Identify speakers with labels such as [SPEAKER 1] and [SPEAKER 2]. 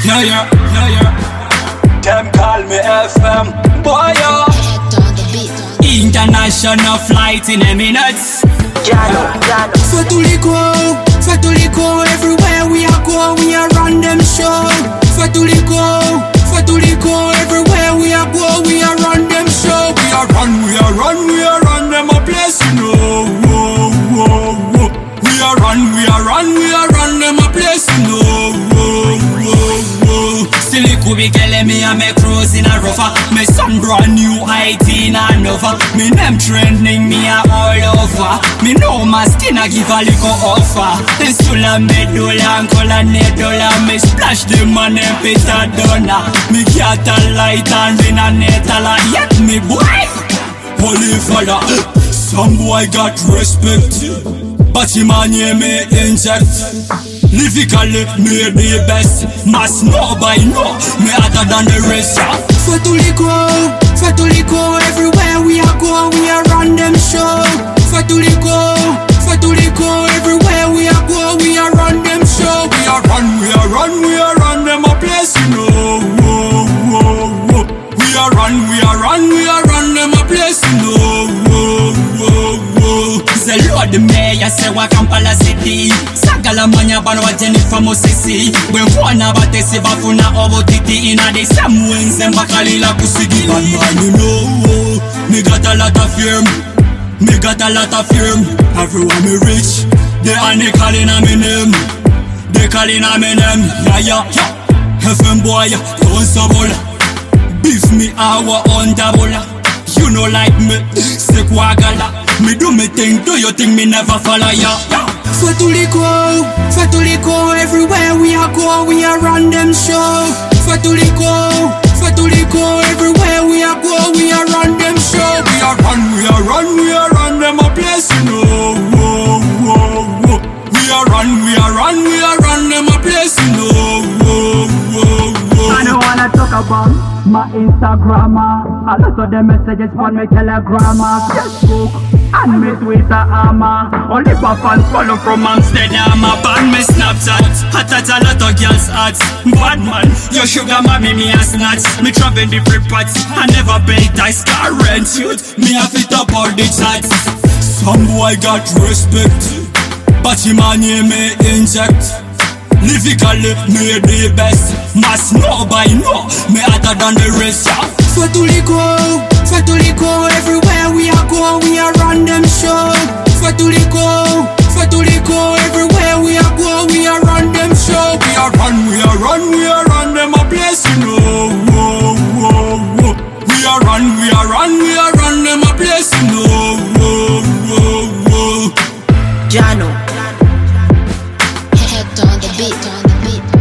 [SPEAKER 1] yeah. Them call me FM, boy, yo. International flight in a minute. Fatuliko, everywhere we are go, we are run them show. Fatuliko, everywhere we are go, we are run them show. We are run them a place, you know. We are run them a place, you know. Still it could be killing me and me cruising a rougher. Me some brand new IT and over. Me name trending me a all over. Me know my skin a give a little offer. Then still a medulla and color nedulla. Me splash the money Peter Donna. Me get a light and win a netala. Yet me boy, holy father. Some boy got respect, but him a name me inject. Lyrically, me the best. Must know by no, me hotter than the rest. Fatuliko, everywhere we are go, we are run them show. Fatuliko, everywhere we are go, we are run them show. We are run them a place, you know. We are run them a place, you know. Say Lord the mayor say wa Kampala City. Sagala manya bano wa Jennifer Mosisi. When one abatesi bafuna obotiti ina the same wings and bakalila kusigi. But man you know, me got a lot of firm. Everyone me rich, they are calling a me name. Yeah. FM boy, don't sabol. Beef me our own double. You know like me, say kwagala. Me do me thing, do your thing, me never follow ya. Fatuliko, everywhere we are go, we are run them show. Fatuliko, everywhere we are go, we are run them show. We are run them a place, you know. We are run them a place, you know.
[SPEAKER 2] I don't wanna talk about my Instagram. A lot of them messages on my Telegram, Facebook, and my Twitter.
[SPEAKER 1] Only fans follow from Amsterdam. Ban me Snapchat. I touch a lot of girls' hearts. Bad man, your sugar mommy me a snatch. Me travel the free pots. I never pay tax, car rent youth. Me a fit up all the chats. Some boy got respect, but him a name me inject. Lyrically, me the best. Must know by no, me hotter than the rest. Fatuliko, everywhere we are go, we are run them show. Fatuliko, everywhere we are go, we are run them show. We are run them a place, you know. We are run them a place, you know.
[SPEAKER 3] Jano. Head on the beat.